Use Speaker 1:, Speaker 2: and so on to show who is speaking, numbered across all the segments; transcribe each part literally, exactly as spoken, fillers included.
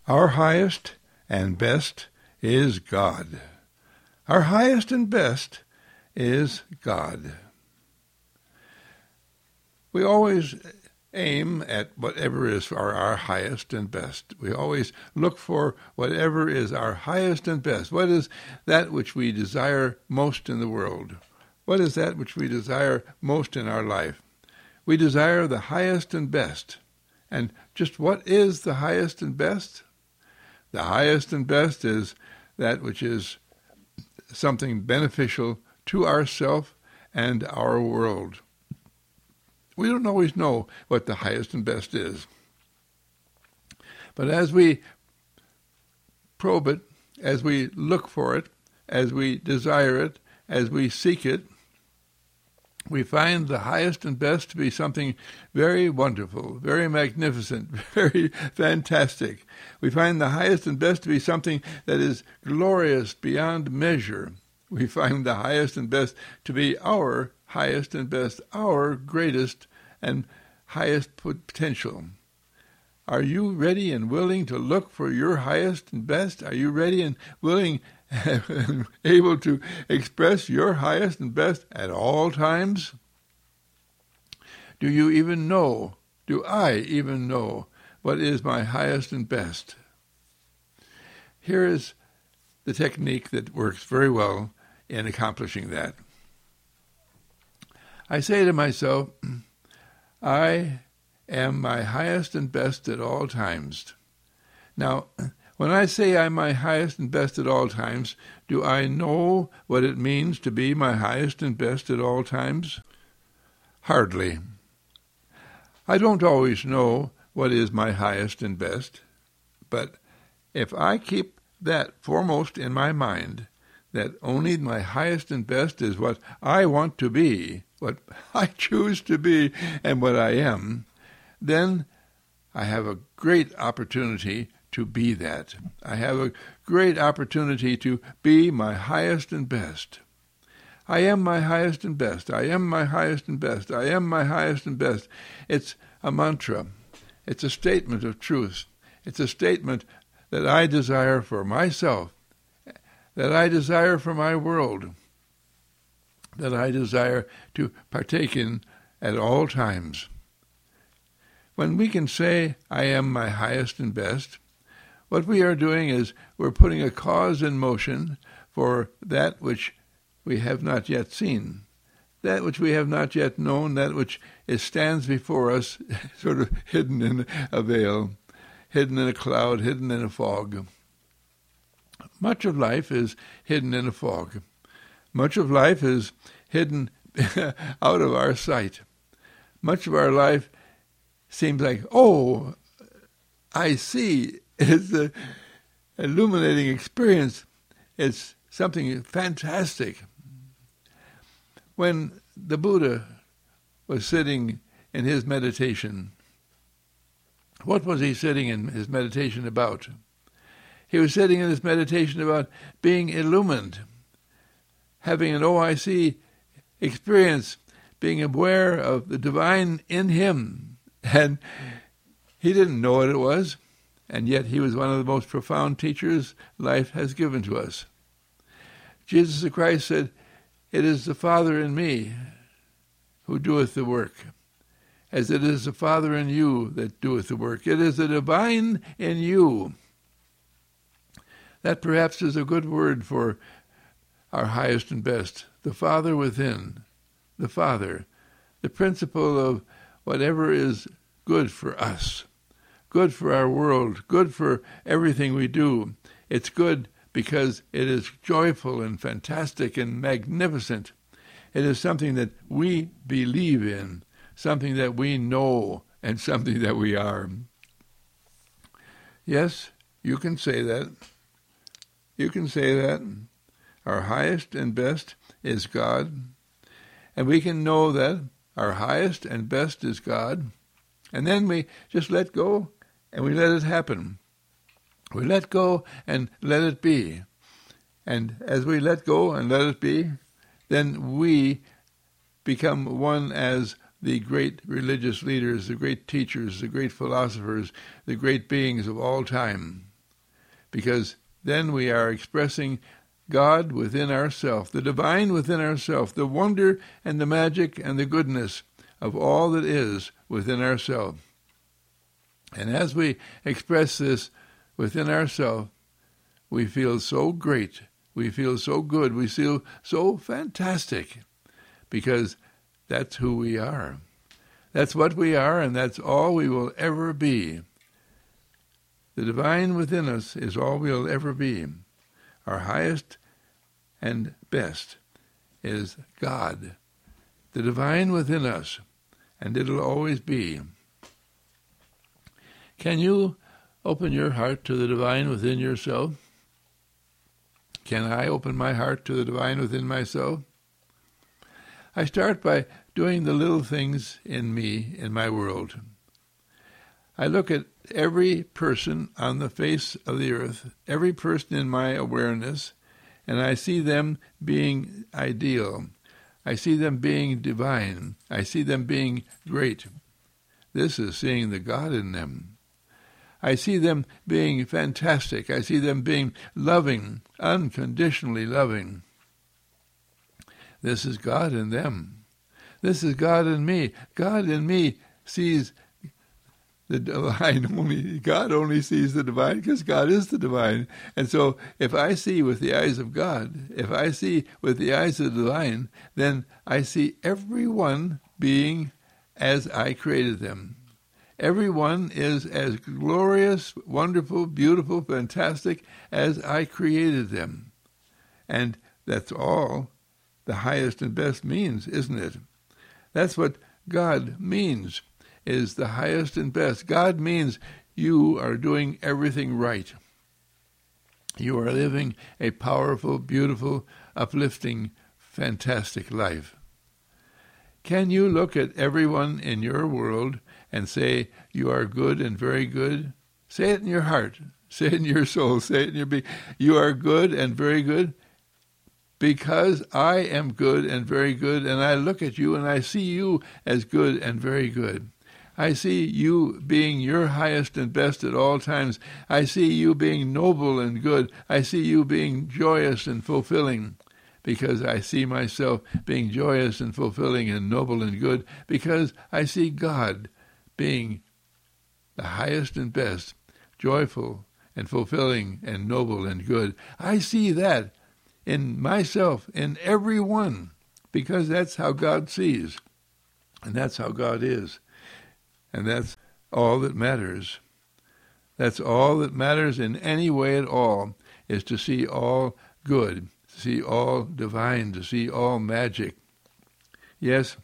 Speaker 1: Our highest and best is God. Our highest and best is God. We always aim at whatever is our, our highest and best. We always look for whatever is our highest and best. What is that which we desire most in the world? What is that which we desire most in our life? We desire the highest and best. And just what is the highest and best? The highest and best is that which is something beneficial to ourselves and our world. We don't always know what the highest and best is. But as we probe it, as we look for it, as we desire it, as we seek it, we find the highest and best to be something very wonderful, very magnificent, very fantastic. We find the highest and best to be something that is glorious beyond measure. We find the highest and best to be our highest and best, our greatest and highest potential. Are you ready and willing to look for your highest and best? Are you ready and willing and able to express your highest and best at all times? Do you even know, do I even know what is my highest and best? Here is the technique that works very well in accomplishing that. I say to myself, I am my highest and best at all times. Now, when I say I'm my highest and best at all times, do I know what it means to be my highest and best at all times? Hardly. I don't always know what is my highest and best, but if I keep that foremost in my mind, that only my highest and best is what I want to be, what I choose to be, and what I am, then I have a great opportunity to be that. I have a great opportunity to be my highest and best. I am my highest and best. I am my highest and best. I am my highest and best. It's a mantra. It's a statement of truth. It's a statement that I desire for myself, that I desire for my world, that I desire to partake in at all times. When we can say, I am my highest and best, what we are doing is we're putting a cause in motion for that which we have not yet seen, that which we have not yet known, that which is, stands before us, sort of hidden in a veil, hidden in a cloud, hidden in a fog. Much of life is hidden in a fog. Much of life is hidden out of our sight. Much of our life seems like, oh, I see. It's an illuminating experience. It's something fantastic. When the Buddha was sitting in his meditation, what was he sitting in his meditation about? He was sitting in his meditation about being illumined, having an O I C experience, being aware of the divine in him. And he didn't know what it was, and yet he was one of the most profound teachers life has given to us. Jesus Christ said, it is the Father in me who doeth the work, as it is the Father in you that doeth the work. It is the divine in you. That perhaps is a good word for our highest and best. The Father within, the Father, the principle of whatever is good for us, good for our world, good for everything we do. It's good because it is joyful and fantastic and magnificent. It is something that we believe in, something that we know, and something that we are. Yes, you can say that. You can say that. Our highest and best is God. And we can know that our highest and best is God. And then we just let go and we let it happen. We let go and let it be. And as we let go and let it be, then we become one as the great religious leaders, the great teachers, the great philosophers, the great beings of all time. because then we are expressing God within ourselves, the divine within ourselves, the wonder and the magic and the goodness of all that is within ourselves. And as we express this within ourselves, we feel so great, we feel so good, we feel so fantastic, because that's who we are. That's what we are, and that's all we will ever be. The divine within us is all we'll ever be. Our highest and best is God, the divine within us, and it'll always be. Can you open your heart to the divine within yourself? Can I open my heart to the divine within myself? I start by doing the little things in me, in my world. I look at every person on the face of the earth, every person in my awareness, and I see them being ideal. I see them being divine. I see them being great. This is seeing the God in them. I see them being fantastic. I see them being loving, unconditionally loving. This is God in them. This is God in me. God in me sees the divine. Only God only sees the divine because God is the divine. And so if I see with the eyes of God, if I see with the eyes of the divine, then I see everyone being as I created them. Everyone is as glorious, wonderful, beautiful, fantastic as I created them. And that's all the highest and best means, isn't it? That's what God means, is the highest and best. God means you are doing everything right. You are living a powerful, beautiful, uplifting, fantastic life. Can you look at everyone in your world and say, you are good and very good? Say it in your heart. Say it in your soul. Say it in your being. You are good and very good because I am good and very good, and I look at you and I see you as good and very good. I see you being your highest and best at all times. I see you being noble and good. I see you being joyous and fulfilling, because I see myself being joyous and fulfilling and noble and good, because I see God being the highest and best, joyful and fulfilling and noble and good. I see that in myself, in everyone, because that's how God sees, and that's how God is, and that's all that matters. That's all that matters in any way at all, is to see all good, to see all divine, to see all magic. Yes,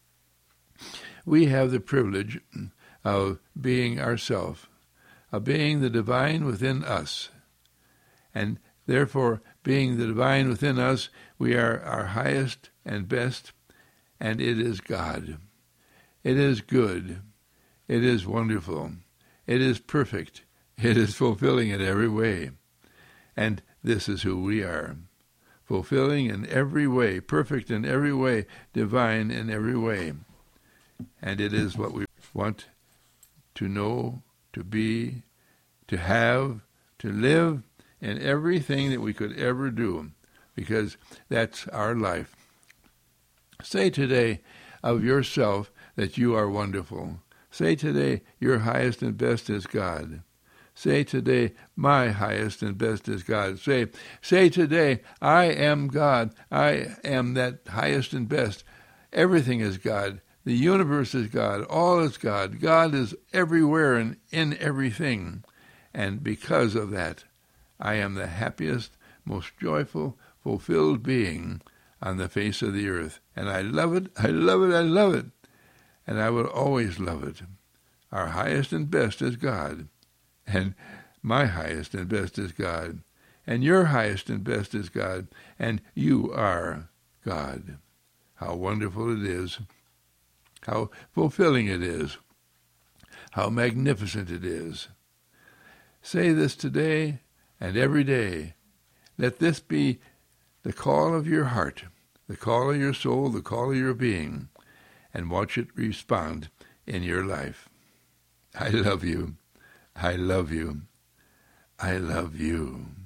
Speaker 1: we have the privilege of being ourselves, of being the divine within us. And therefore, being the divine within us, we are our highest and best, and it is God. It is good. It is wonderful. It is perfect. It is fulfilling in every way. And this is who we are. Fulfilling in every way, perfect in every way, divine in every way. And it is what we want to know, to be, to have, to live in everything that we could ever do, because that's our life. Say today of yourself that you are wonderful. Say today your highest and best is God. Say today, my highest and best is God. Say, say today, I am God. I am that highest and best. Everything is God. The universe is God. All is God. God is everywhere and in everything. And because of that, I am the happiest, most joyful, fulfilled being on the face of the earth. And I love it, I love it, I love it. And I will always love it. Our highest and best is God. And my highest and best is God. And your highest and best is God. And you are God. How wonderful it is. How fulfilling it is. How magnificent it is. Say this today and every day. Let this be the call of your heart, the call of your soul, the call of your being, and watch it respond in your life. I love you. I love you. I love you.